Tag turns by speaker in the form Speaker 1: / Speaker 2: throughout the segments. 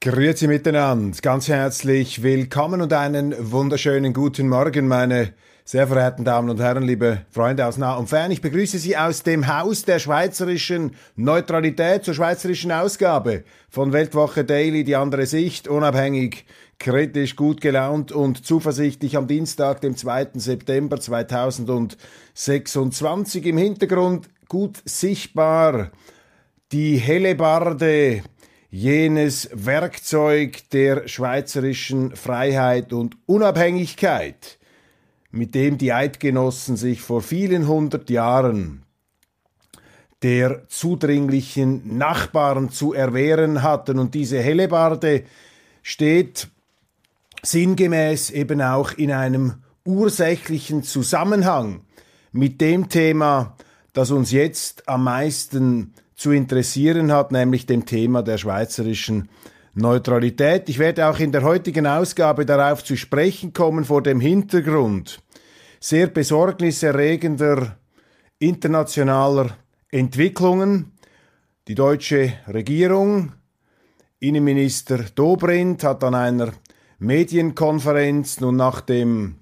Speaker 1: Grüezi miteinander, ganz herzlich willkommen und einen wunderschönen guten Morgen, meine sehr verehrten Damen und Herren, liebe Freunde aus nah und fern. Ich begrüße Sie aus dem Haus der schweizerischen Neutralität zur schweizerischen Ausgabe von Weltwoche Daily, die andere Sicht, unabhängig, kritisch, gut gelaunt und zuversichtlich am Dienstag, dem 2. September 2026. Im Hintergrund gut sichtbar die Hellebarde, jenes Werkzeug der schweizerischen Freiheit und Unabhängigkeit, mit dem die Eidgenossen sich vor vielen hundert Jahren der zudringlichen Nachbarn zu erwehren hatten. Und diese Hellebarde steht sinngemäß eben auch in einem ursächlichen Zusammenhang mit dem Thema, das uns jetzt am meisten zu interessieren hat, nämlich dem Thema der schweizerischen Neutralität. Ich werde auch in der heutigen Ausgabe darauf zu sprechen kommen, vor dem Hintergrund sehr besorgniserregender internationaler Entwicklungen. Die deutsche Regierung, Innenminister Dobrindt, hat an einer Medienkonferenz nun nach dem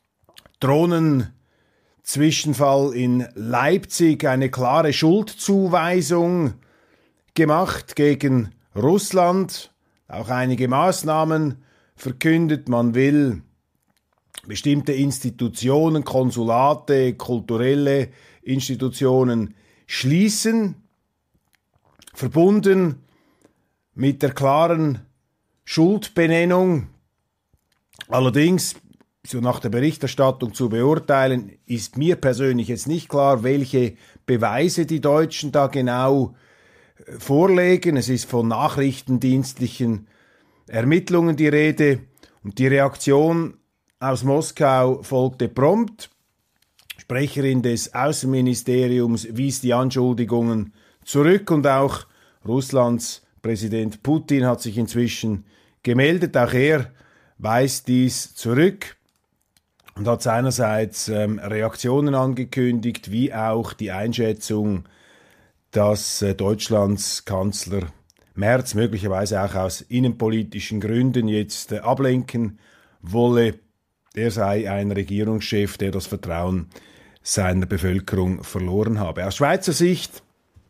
Speaker 1: Drohnenzwischenfall in Leipzig eine klare Schuldzuweisung gemacht gegen Russland, auch einige Maßnahmen verkündet. Man will bestimmte Institutionen, Konsulate, kulturelle Institutionen schließen, verbunden mit der klaren Schuldbenennung. Allerdings, so nach der Berichterstattung zu beurteilen, ist mir persönlich jetzt nicht klar, welche Beweise die Deutschen da genau vorlegen. Es ist von nachrichtendienstlichen Ermittlungen die Rede und die Reaktion aus Moskau folgte prompt. Sprecherin des Außenministeriums wies die Anschuldigungen zurück und auch Russlands Präsident Putin hat sich inzwischen gemeldet. Auch er weist dies zurück und hat seinerseits Reaktionen angekündigt, wie auch die Einschätzung, dass Deutschlands Kanzler Merz möglicherweise auch aus innenpolitischen Gründen jetzt ablenken wolle. Er sei ein Regierungschef, der das Vertrauen seiner Bevölkerung verloren habe. Aus Schweizer Sicht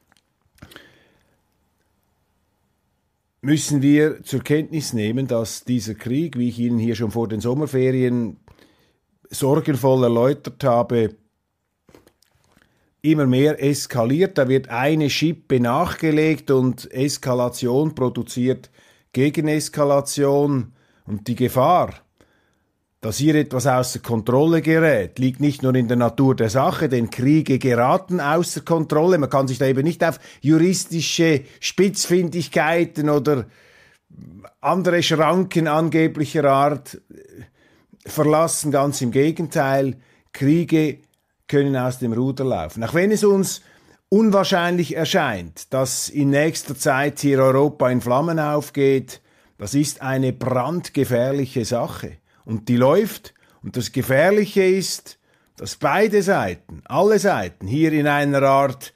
Speaker 1: müssen wir zur Kenntnis nehmen, dass dieser Krieg, wie ich Ihnen hier schon vor den Sommerferien sorgenvoll erläutert habe, immer mehr eskaliert. Da wird eine Schippe nachgelegt und Eskalation produziert Gegeneskalation. Und die Gefahr, dass hier etwas außer Kontrolle gerät, liegt nicht nur in der Natur der Sache, denn Kriege geraten außer Kontrolle. Man kann sich da eben nicht auf juristische Spitzfindigkeiten oder andere Schranken angeblicher Art verlassen. Ganz im Gegenteil, Kriege können aus dem Ruder laufen. Auch wenn es uns unwahrscheinlich erscheint, dass in nächster Zeit hier Europa in Flammen aufgeht, das ist eine brandgefährliche Sache. Und die läuft. Und das Gefährliche ist, dass beide Seiten, alle Seiten, hier in einer Art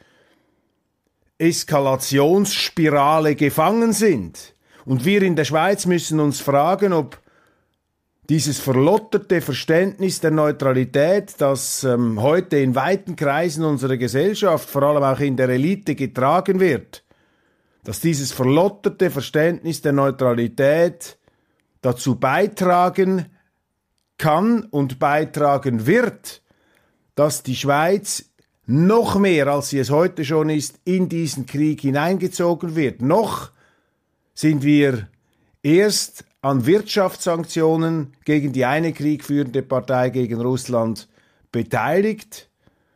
Speaker 1: Eskalationsspirale gefangen sind. Und wir in der Schweiz müssen uns fragen, ob dieses verlotterte Verständnis der Neutralität, das heute in weiten Kreisen unserer Gesellschaft, vor allem auch in der Elite, getragen wird, dass dieses verlotterte Verständnis der Neutralität dazu beitragen kann und beitragen wird, dass die Schweiz noch mehr, als sie es heute schon ist, in diesen Krieg hineingezogen wird. Noch sind wir erst an Wirtschaftssanktionen gegen die eine kriegführende Partei, gegen Russland, beteiligt.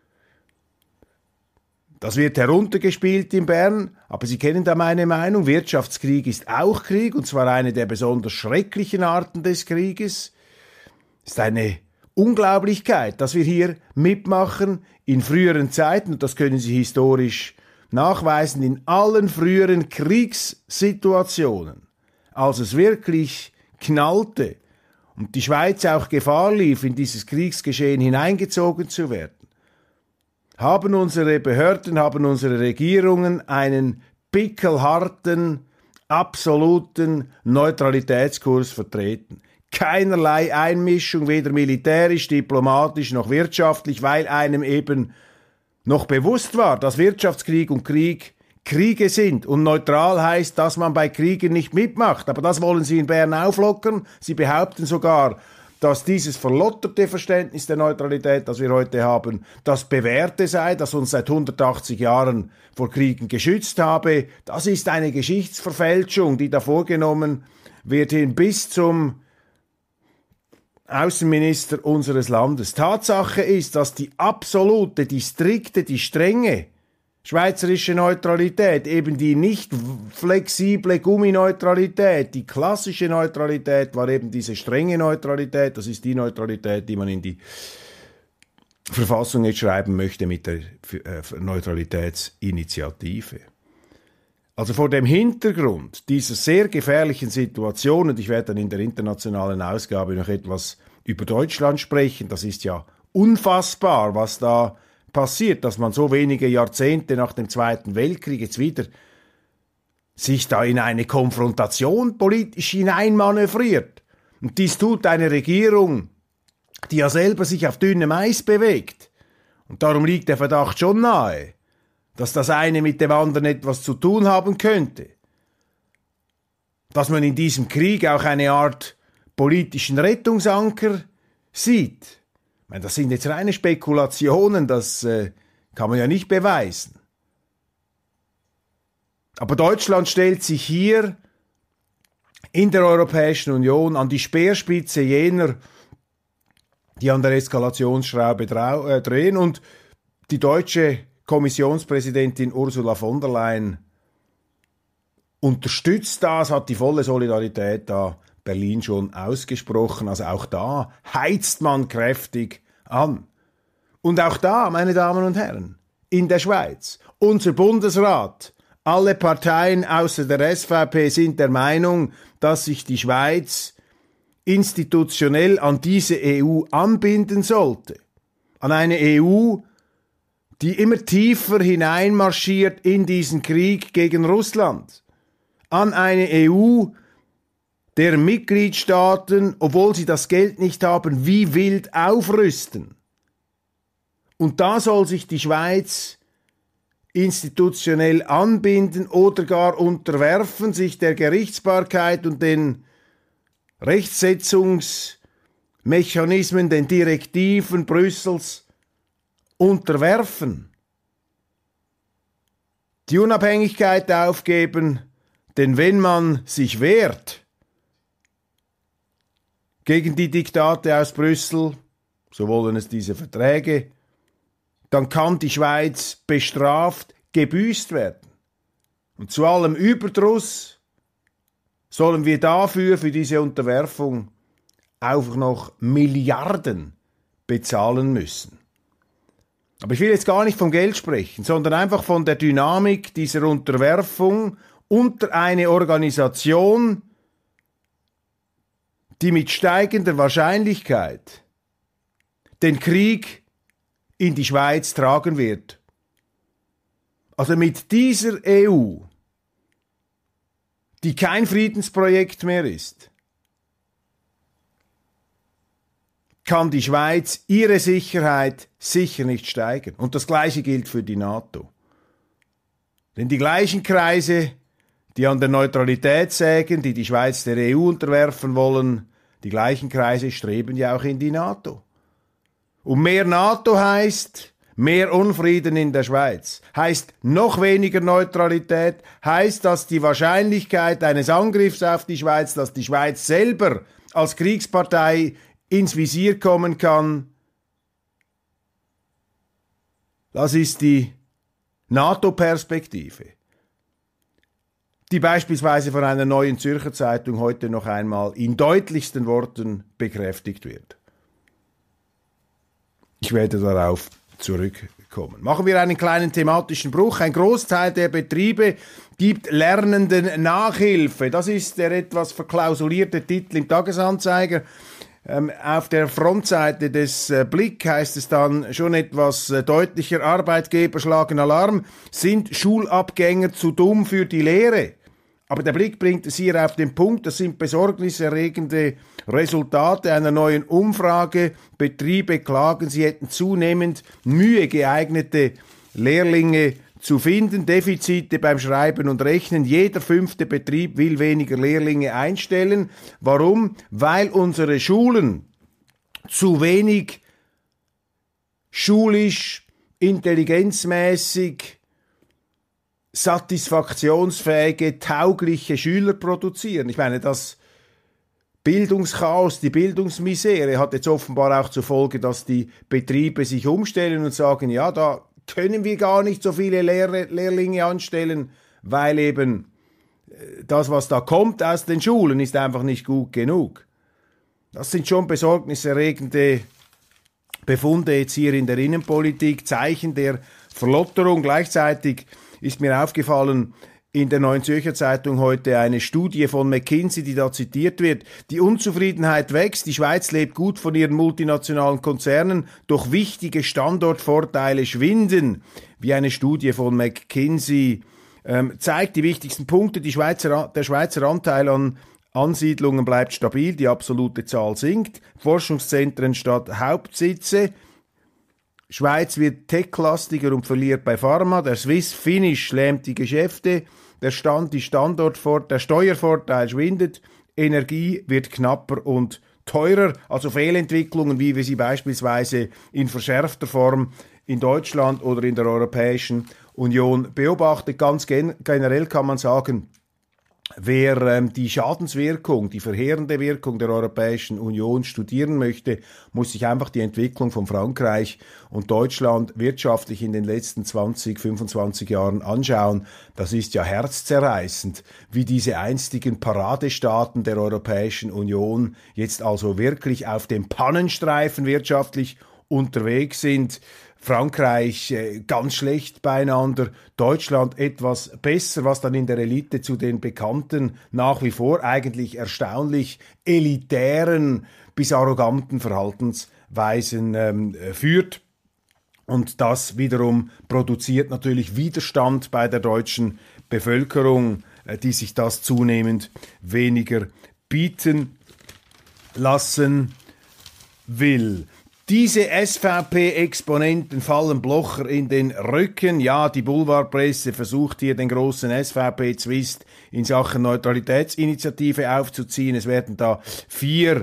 Speaker 1: Das wird heruntergespielt in Bern, aber Sie kennen da meine Meinung. Wirtschaftskrieg ist auch Krieg, und zwar eine der besonders schrecklichen Arten des Krieges. Es ist eine Unglaublichkeit, dass wir hier mitmachen in früheren Zeiten, und das können Sie historisch nachweisen, in allen früheren Kriegssituationen, als es wirklich knallte und die Schweiz auch Gefahr lief, in dieses Kriegsgeschehen hineingezogen zu werden, haben unsere Behörden, haben unsere Regierungen einen pickelharten absoluten Neutralitätskurs vertreten. Keinerlei Einmischung, weder militärisch, diplomatisch noch wirtschaftlich, weil einem eben noch bewusst war, dass Wirtschaftskrieg und Krieg Kriege sind und neutral heißt, dass man bei Kriegen nicht mitmacht. Aber das wollen sie in Bern auflockern. Sie behaupten sogar, dass dieses verlotterte Verständnis der Neutralität, das wir heute haben, das bewährte sei, das uns seit 180 Jahren vor Kriegen geschützt habe. Das ist eine Geschichtsverfälschung, die da vorgenommen wird hin bis zum Außenminister unseres Landes. Tatsache ist, dass die absolute, die strikte, die strenge schweizerische Neutralität, eben die nicht flexible Gummineutralität, die klassische Neutralität war eben diese strenge Neutralität, das ist die Neutralität, die man in die Verfassung jetzt schreiben möchte mit der Neutralitätsinitiative. Also vor dem Hintergrund dieser sehr gefährlichen Situation, und ich werde dann in der internationalen Ausgabe noch etwas über Deutschland sprechen, das ist ja unfassbar, was da passiert, dass man so wenige Jahrzehnte nach dem Zweiten Weltkrieg jetzt wieder sich da in eine Konfrontation politisch hineinmanövriert. Und dies tut eine Regierung, die ja selber sich auf dünnem Eis bewegt. Und darum liegt der Verdacht schon nahe, dass das eine mit dem anderen etwas zu tun haben könnte. Dass man in diesem Krieg auch eine Art politischen Rettungsanker sieht. Ich meine, das sind jetzt reine Spekulationen, das kann man ja nicht beweisen. Aber Deutschland stellt sich hier in der Europäischen Union an die Speerspitze jener, die an der Eskalationsschraube drehen, und die deutsche Kommissionspräsidentin Ursula von der Leyen unterstützt das, hat die volle Solidarität da Berlin schon ausgesprochen. Also auch da heizt man kräftig an. Und auch da, meine Damen und Herren, in der Schweiz, unser Bundesrat, alle Parteien außer der SVP sind der Meinung, dass sich die Schweiz institutionell an diese EU anbinden sollte. An eine EU, die immer tiefer hineinmarschiert in diesen Krieg gegen Russland. An eine EU, der Mitgliedstaaten, obwohl sie das Geld nicht haben, wie wild aufrüsten. Und da soll sich die Schweiz institutionell anbinden oder gar unterwerfen, sich der Gerichtsbarkeit und den Rechtsetzungsmechanismen, den Direktiven Brüssels unterwerfen. Die Unabhängigkeit aufgeben, denn wenn man sich wehrt gegen die Diktate aus Brüssel, so wollen es diese Verträge, dann kann die Schweiz bestraft, gebüßt werden. Und zu allem Überdruss sollen wir dafür, für diese Unterwerfung, auch noch Milliarden bezahlen müssen. Aber ich will jetzt gar nicht vom Geld sprechen, sondern einfach von der Dynamik dieser Unterwerfung unter eine Organisation, die mit steigender Wahrscheinlichkeit den Krieg in die Schweiz tragen wird. Also mit dieser EU, die kein Friedensprojekt mehr ist, kann die Schweiz ihre Sicherheit sicher nicht steigern. Und das Gleiche gilt für die NATO. Denn die gleichen Kreise, die an der Neutralität sägen, die die Schweiz der EU unterwerfen wollen, die gleichen Kreise streben ja auch in die NATO. Und mehr NATO heißt mehr Unfrieden in der Schweiz, heißt noch weniger Neutralität, heißt, dass die Wahrscheinlichkeit eines Angriffs auf die Schweiz, dass die Schweiz selber als Kriegspartei ins Visier kommen kann, das ist die NATO-Perspektive, die beispielsweise von einer Neuen Zürcher Zeitung heute noch einmal in deutlichsten Worten bekräftigt wird. Ich werde darauf zurückkommen. Machen wir einen kleinen thematischen Bruch. Ein Großteil der Betriebe gibt Lernenden Nachhilfe. Das ist der etwas verklausulierte Titel im Tagesanzeiger. Auf der Frontseite des Blick heißt es dann schon etwas deutlicher: Arbeitgeber schlagen Alarm, sind Schulabgänger zu dumm für die Lehre? Aber der Blick bringt es hier auf den Punkt, das sind besorgniserregende Resultate einer neuen Umfrage. Betriebe klagen, sie hätten zunehmend Mühe, geeignete Lehrlinge zu finden, Defizite beim Schreiben und Rechnen. Jeder 5. Betrieb will weniger Lehrlinge einstellen. Warum? Weil unsere Schulen zu wenig schulisch, intelligenzmäßig, satisfaktionsfähige, taugliche Schüler produzieren. Ich meine, das Bildungschaos, die Bildungsmisere hat jetzt offenbar auch zur Folge, dass die Betriebe sich umstellen und sagen, ja, da können wir gar nicht so viele Lehrlinge anstellen, weil eben das, was da kommt aus den Schulen, ist einfach nicht gut genug. Das sind schon besorgniserregende Befunde jetzt hier in der Innenpolitik, Zeichen der Verlotterung. Gleichzeitig ist mir aufgefallen, in der Neuen Zürcher Zeitung heute eine Studie von McKinsey, die da zitiert wird. Die Unzufriedenheit wächst, die Schweiz lebt gut von ihren multinationalen Konzernen, doch wichtige Standortvorteile schwinden. Wie eine Studie von McKinsey zeigt, die wichtigsten Punkte, der Schweizer Anteil an Ansiedlungen bleibt stabil, die absolute Zahl sinkt, Forschungszentren statt Hauptsitze, Schweiz wird techlastiger und verliert bei Pharma, der Swiss-Finish lähmt die Geschäfte, der Steuervorteil schwindet, Energie wird knapper und teurer, also Fehlentwicklungen, wie wir sie beispielsweise in verschärfter Form in Deutschland oder in der Europäischen Union beobachten. Ganz generell kann man sagen, wer die Schadenswirkung, die verheerende Wirkung der Europäischen Union studieren möchte, muss sich einfach die Entwicklung von Frankreich und Deutschland wirtschaftlich in den letzten 20, 25 Jahren anschauen. Das ist ja herzzerreißend, wie diese einstigen Paradestaaten der Europäischen Union jetzt also wirklich auf dem Pannenstreifen wirtschaftlich unterwegs sind. Frankreich ganz schlecht beieinander, Deutschland etwas besser, was dann in der Elite zu den bekannten, nach wie vor eigentlich erstaunlich elitären bis arroganten Verhaltensweisen führt. Und das wiederum produziert natürlich Widerstand bei der deutschen Bevölkerung, die sich das zunehmend weniger bieten lassen will. Diese SVP-Exponenten fallen Blocher in den Rücken. Ja, die Boulevardpresse versucht hier den großen SVP-Zwist in Sachen Neutralitätsinitiative aufzuziehen. Es werden da 4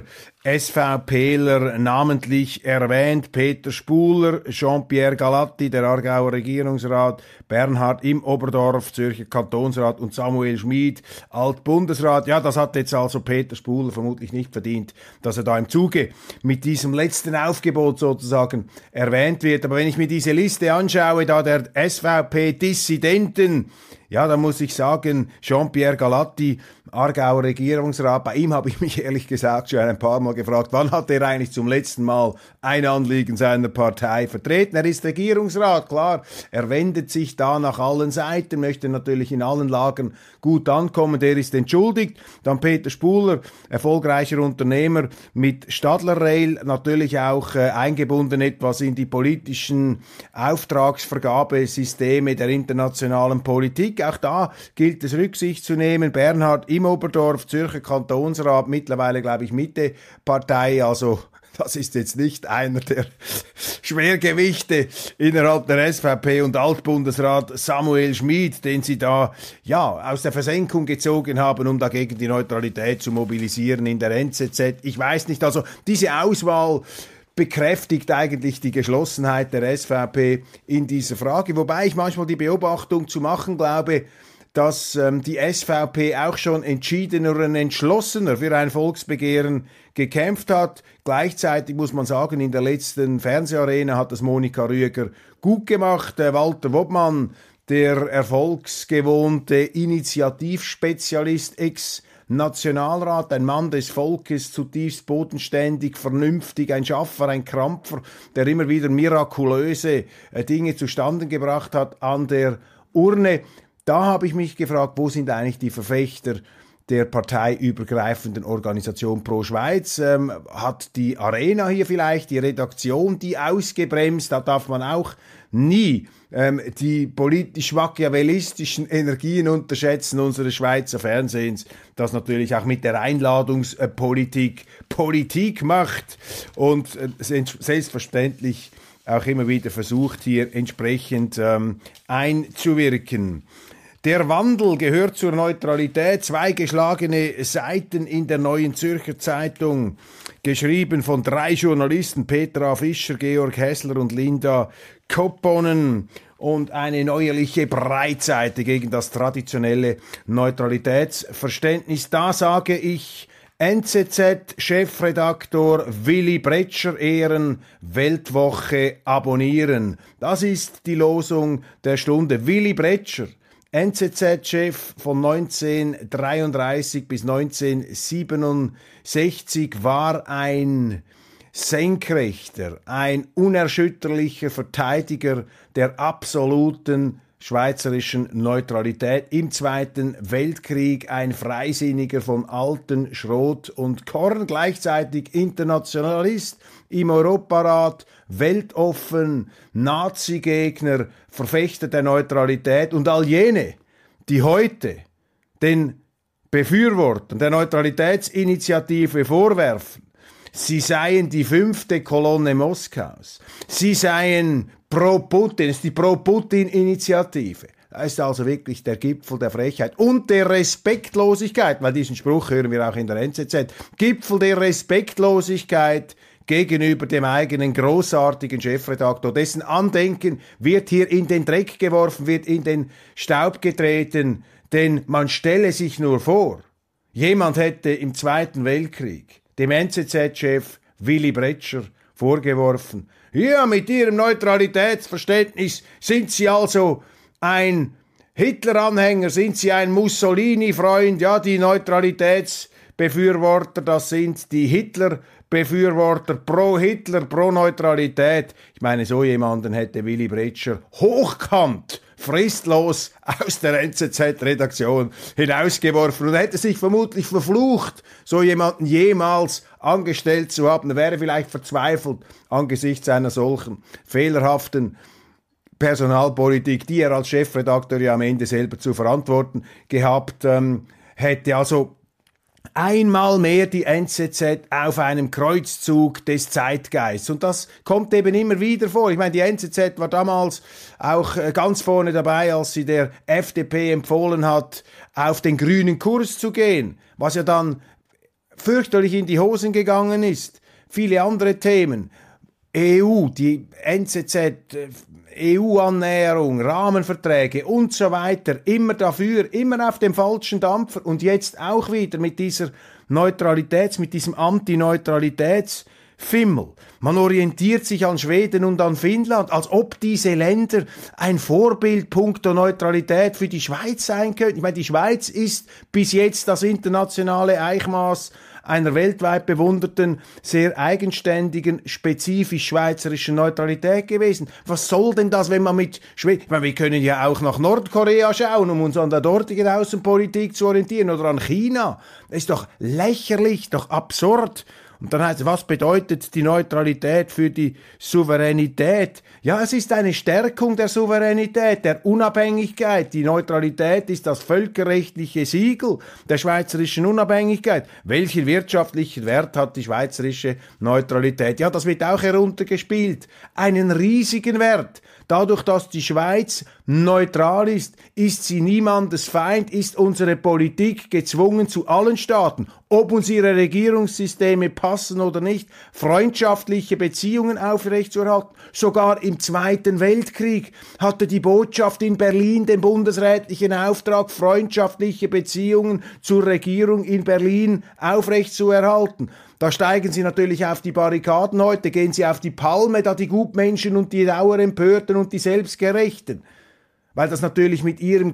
Speaker 1: SVPler namentlich erwähnt: Peter Spuler, Jean-Pierre Galatti, der Aargauer Regierungsrat, Bernhard im Oberdorf, Zürcher Kantonsrat, und Samuel Schmid, Altbundesrat. Ja, das hat jetzt also Peter Spuler vermutlich nicht verdient, dass er da im Zuge mit diesem letzten Aufgebot sozusagen erwähnt wird. Aber wenn ich mir diese Liste anschaue, da der SVP-Dissidenten, ja, da muss ich sagen, Jean-Pierre Galatti, Aargauer Regierungsrat, bei ihm habe ich mich ehrlich gesagt schon ein paar Mal gefragt, wann hat er eigentlich zum letzten Mal ein Anliegen seiner Partei vertreten? Er ist Regierungsrat, klar, er wendet sich da nach allen Seiten, möchte natürlich in allen Lagern gut ankommen, der ist entschuldigt. Dann Peter Spuler, erfolgreicher Unternehmer mit Stadler Rail, natürlich auch eingebunden etwas in die politischen Auftragsvergabesysteme der internationalen Politik. Auch da gilt es Rücksicht zu nehmen. Bernhard im Oberdorf, Zürcher Kantonsrat, mittlerweile glaube ich Mitte-Partei, also das ist jetzt nicht einer der Schwergewichte innerhalb der SVP, und Altbundesrat Samuel Schmid, den sie da ja aus der Versenkung gezogen haben, um dagegen die Neutralität zu mobilisieren in der NZZ. Ich weiß nicht, also diese Auswahl bekräftigt eigentlich die Geschlossenheit der SVP in dieser Frage, wobei ich manchmal die Beobachtung zu machen glaube, dass die SVP auch schon entschiedener und entschlossener für ein Volksbegehren gekämpft hat. Gleichzeitig muss man sagen, in der letzten Fernseharena hat das Monika Rüegger gut gemacht. Walter Wobmann, der erfolgsgewohnte Initiativspezialist, Ex-Nationalrat, ein Mann des Volkes, zutiefst bodenständig, vernünftig, ein Schaffer, ein Krampfer, der immer wieder mirakulöse Dinge zustande gebracht hat an der Urne. Da habe ich mich gefragt, wo sind eigentlich die Verfechter der parteiübergreifenden Organisation Pro Schweiz? Hat die Arena hier vielleicht, die Redaktion, die ausgebremst? Da darf man auch nie die politisch-machiavellistischen Energien unterschätzen unseres Schweizer Fernsehens, das natürlich auch mit der Einladungspolitik Politik macht und selbstverständlich auch immer wieder versucht, hier entsprechend einzuwirken. Der Wandel gehört zur Neutralität. 2 geschlagene Seiten in der Neuen Zürcher Zeitung, geschrieben von 3 Journalisten, Petra Fischer, Georg Hässler und Linda Kopponen, und eine neuerliche Breitseite gegen das traditionelle Neutralitätsverständnis. Da sage ich: NZZ-Chefredaktor Willy Bretscher ehren, Weltwoche abonnieren. Das ist die Losung der Stunde. Willy Bretscher, NZZ-Chef von 1933 bis 1967, war ein senkrechter, ein unerschütterlicher Verteidiger der absoluten schweizerischen Neutralität im Zweiten Weltkrieg, ein Freisinniger von alten Schrot und Korn, gleichzeitig Internationalist im Europarat, weltoffen, Nazi-Gegner, Verfechter der Neutralität, und all jene, die heute den Befürwortern der Neutralitätsinitiative vorwerfen, sie seien die 5. Kolonne Moskaus, sie seien pro-Putin, es ist die Pro-Putin-Initiative. Das ist also wirklich der Gipfel der Frechheit und der Respektlosigkeit, weil diesen Spruch hören wir auch in der NZZ, Gipfel der Respektlosigkeit gegenüber dem eigenen großartigen Chefredaktor. Dessen Andenken wird hier in den Dreck geworfen, wird in den Staub getreten, denn man stelle sich nur vor, jemand hätte im Zweiten Weltkrieg dem NZZ-Chef Willy Bretscher vorgeworfen: Ja, mit Ihrem Neutralitätsverständnis sind Sie also ein Hitler-Anhänger, sind Sie ein Mussolini-Freund, ja, die Neutralitätsbefürworter, das sind die Hitler-Befürworter, pro Hitler, pro Neutralität. Ich meine, so jemanden hätte Willy Bretscher hochkant, fristlos aus der NZZ-Redaktion hinausgeworfen und hätte sich vermutlich verflucht, so jemanden jemals angestellt zu haben. Er wäre vielleicht verzweifelt angesichts einer solchen fehlerhaften Personalpolitik, die er als Chefredakteur ja am Ende selber zu verantworten gehabt hätte. Also einmal mehr die NZZ auf einem Kreuzzug des Zeitgeists. Und das kommt eben immer wieder vor. Ich meine, die NZZ war damals auch ganz vorne dabei, als sie der FDP empfohlen hat, auf den grünen Kurs zu gehen, was ja dann fürchterlich in die Hosen gegangen ist. Viele andere Themen. EU, die NZZ, EU-Annäherung, Rahmenverträge und so weiter, immer dafür, immer auf dem falschen Dampfer und jetzt auch wieder mit dieser mit diesem Anti-Neutralitätsfimmel. Man orientiert sich an Schweden und an Finnland, als ob diese Länder ein Vorbild puncto Neutralität für die Schweiz sein könnten. Ich meine, die Schweiz ist bis jetzt das internationale Eichmaß einer weltweit bewunderten, sehr eigenständigen, spezifisch schweizerischen Neutralität gewesen. Was soll denn das, wenn man mit Schweden... Ich meine, wir können ja auch nach Nordkorea schauen, um uns an der dortigen Außenpolitik zu orientieren, oder an China. Das ist doch lächerlich, doch absurd. Und dann heißt es, was bedeutet die Neutralität für die Souveränität? Ja, es ist eine Stärkung der Souveränität, der Unabhängigkeit. Die Neutralität ist das völkerrechtliche Siegel der schweizerischen Unabhängigkeit. Welchen wirtschaftlichen Wert hat die schweizerische Neutralität? Ja, das wird auch heruntergespielt. Einen riesigen Wert. Dadurch, dass die Schweiz neutral ist sie niemandes Feind, ist unsere Politik gezwungen, zu allen Staaten, ob uns ihre Regierungssysteme passen oder nicht, freundschaftliche Beziehungen aufrechtzuerhalten. Sogar im Zweiten Weltkrieg hatte die Botschaft in Berlin den bundesrätlichen Auftrag, freundschaftliche Beziehungen zur Regierung in Berlin aufrechtzuerhalten. Da steigen sie natürlich auf die Barrikaden heute, gehen sie auf die Palme, da die Gutmenschen und die Dauerempörten und die Selbstgerechten. Weil das natürlich mit ihrem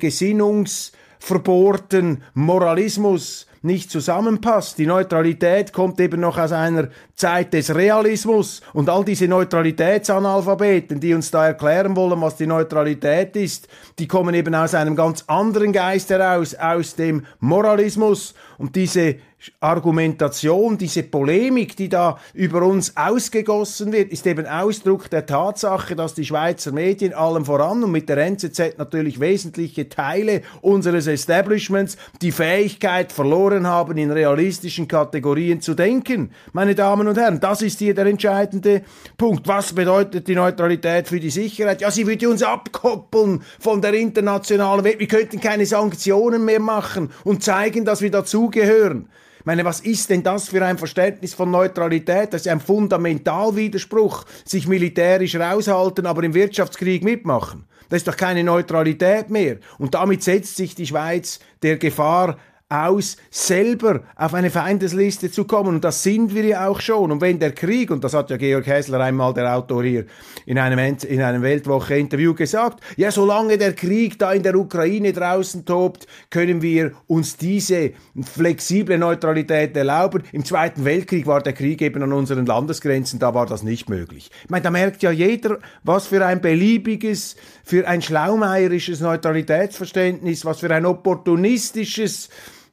Speaker 1: gesinnungsverbohrten Moralismus nicht zusammenpasst. Die Neutralität kommt eben noch aus einer Zeit des Realismus und all diese Neutralitätsanalphabeten, die uns da erklären wollen, was die Neutralität ist, die kommen eben aus einem ganz anderen Geist heraus, aus dem Moralismus, und diese Argumentation, diese Polemik, die da über uns ausgegossen wird, ist eben Ausdruck der Tatsache, dass die Schweizer Medien allem voran und mit der NZZ natürlich wesentliche Teile unseres Establishments die Fähigkeit verloren haben, in realistischen Kategorien zu denken. Meine Damen und Herren, das ist hier der entscheidende Punkt. Was bedeutet die Neutralität für die Sicherheit? Ja, sie würde uns abkoppeln von der internationalen Welt. Wir könnten keine Sanktionen mehr machen und zeigen, dass wir dazugehören. Ich meine, was ist denn das für ein Verständnis von Neutralität? Das ist ein Fundamentalwiderspruch. Sich militärisch raushalten, aber im Wirtschaftskrieg mitmachen. Das ist doch keine Neutralität mehr. Und damit setzt sich die Schweiz der Gefahr aus, selber auf eine Feindesliste zu kommen. Und das sind wir ja auch schon. Und wenn der Krieg, und das hat ja Georg Häsler einmal, der Autor hier, in einem Weltwoche-Interview gesagt, ja, solange der Krieg da in der Ukraine draußen tobt, können wir uns diese flexible Neutralität erlauben. Im Zweiten Weltkrieg war der Krieg eben an unseren Landesgrenzen, da war das nicht möglich. Ich meine, da merkt ja jeder, was für ein beliebiges, für ein schlaumeierisches Neutralitätsverständnis, was für ein opportunistisches,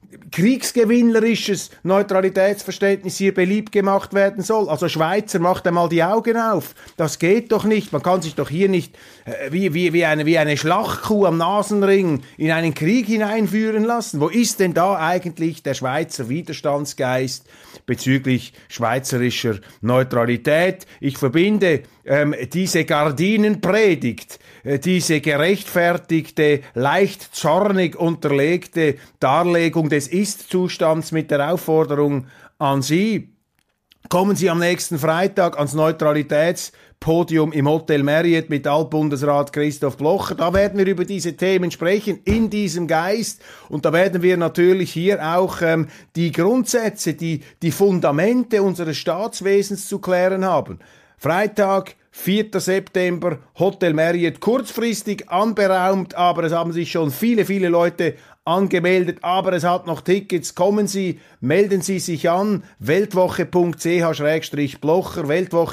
Speaker 1: kriegsgewinnerisches Neutralitätsverständnis hier beliebt gemacht werden soll. Also Schweizer, macht einmal die Augen auf. Das geht doch nicht. Man kann sich doch hier nicht wie eine Schlachtkuh am Nasenring in einen Krieg hineinführen lassen. Wo ist denn da eigentlich der Schweizer Widerstandsgeist bezüglich schweizerischer Neutralität? Ich verbinde diese Gardinenpredigt, diese gerechtfertigte, leicht zornig unterlegte Darlegung des Ist-Zustands mit der Aufforderung an Sie, kommen Sie am nächsten Freitag ans Neutralitätspodium im Hotel Marriott mit Altbundesrat Christoph Blocher. Da werden wir über diese Themen sprechen, in diesem Geist. Und da werden wir natürlich hier auch die Grundsätze, die Fundamente unseres Staatswesens zu klären haben. Freitag, 4. September, Hotel Marriott, kurzfristig anberaumt, aber es haben sich schon viele Leute angemeldet, aber es hat noch Tickets. Kommen Sie, melden Sie sich an, weltwoche.ch/Blocher,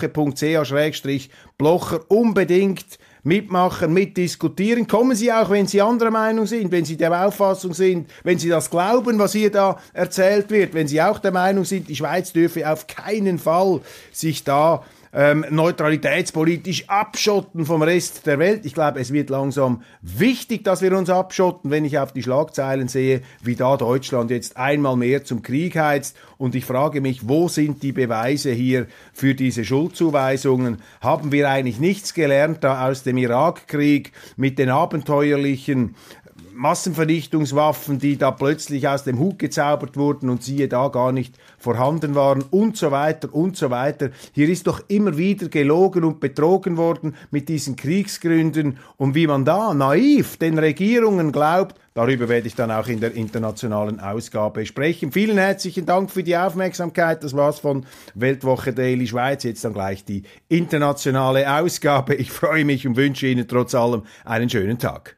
Speaker 1: weltwoche.ch/Blocher, unbedingt mitmachen, mitdiskutieren. Kommen Sie auch, wenn Sie anderer Meinung sind, wenn Sie der Auffassung sind, wenn Sie das glauben, was hier da erzählt wird, wenn Sie auch der Meinung sind, die Schweiz dürfe auf keinen Fall sich da neutralitätspolitisch abschotten vom Rest der Welt. Ich glaube, es wird langsam wichtig, dass wir uns abschotten, wenn ich auf die Schlagzeilen sehe, wie da Deutschland jetzt einmal mehr zum Krieg heizt. Und ich frage mich, wo sind die Beweise hier für diese Schuldzuweisungen? Haben wir eigentlich nichts gelernt da aus dem Irakkrieg mit den abenteuerlichen Massenvernichtungswaffen, die da plötzlich aus dem Hut gezaubert wurden und siehe da gar nicht vorhanden waren und so weiter und so weiter. Hier ist doch immer wieder gelogen und betrogen worden mit diesen Kriegsgründen und wie man da naiv den Regierungen glaubt, darüber werde ich dann auch in der internationalen Ausgabe sprechen. Vielen herzlichen Dank für die Aufmerksamkeit. Das war's von Weltwoche Daily Schweiz. Jetzt dann gleich die internationale Ausgabe. Ich freue mich und wünsche Ihnen trotz allem einen schönen Tag.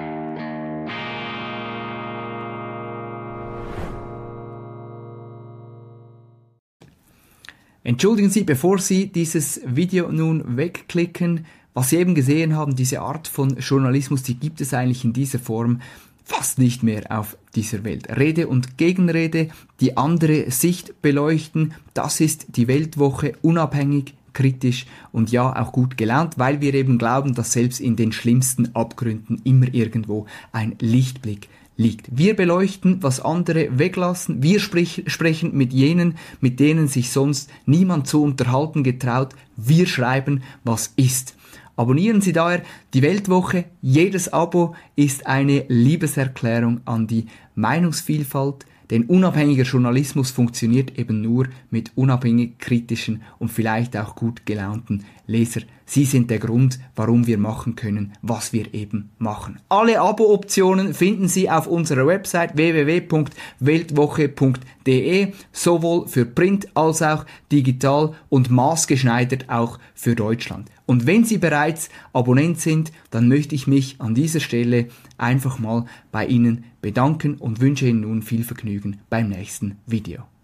Speaker 2: Entschuldigen Sie, bevor Sie dieses Video nun wegklicken, was Sie eben gesehen haben, diese Art von Journalismus, die gibt es eigentlich in dieser Form fast nicht mehr auf dieser Welt. Rede und Gegenrede, die andere Sicht beleuchten, das ist die Weltwoche, unabhängig, kritisch und ja auch gut gelaunt, weil wir eben glauben, dass selbst in den schlimmsten Abgründen immer irgendwo ein Lichtblick liegt. Wir beleuchten, was andere weglassen. Wir sprechen mit jenen, mit denen sich sonst niemand zu unterhalten getraut. Wir schreiben, was ist. Abonnieren Sie daher die Weltwoche. Jedes Abo ist eine Liebeserklärung an die Meinungsvielfalt. Denn unabhängiger Journalismus funktioniert eben nur mit unabhängig kritischen und vielleicht auch gut gelaunten Leser. Sie sind der Grund, warum wir machen können, was wir eben machen. Alle Abo-Optionen finden Sie auf unserer Website www.weltwoche.de, sowohl für Print als auch digital und maßgeschneidert auch für Deutschland. Und wenn Sie bereits Abonnent sind, dann möchte ich mich an dieser Stelle einfach mal bei Ihnen bedanken und wünsche Ihnen nun viel Vergnügen beim nächsten Video.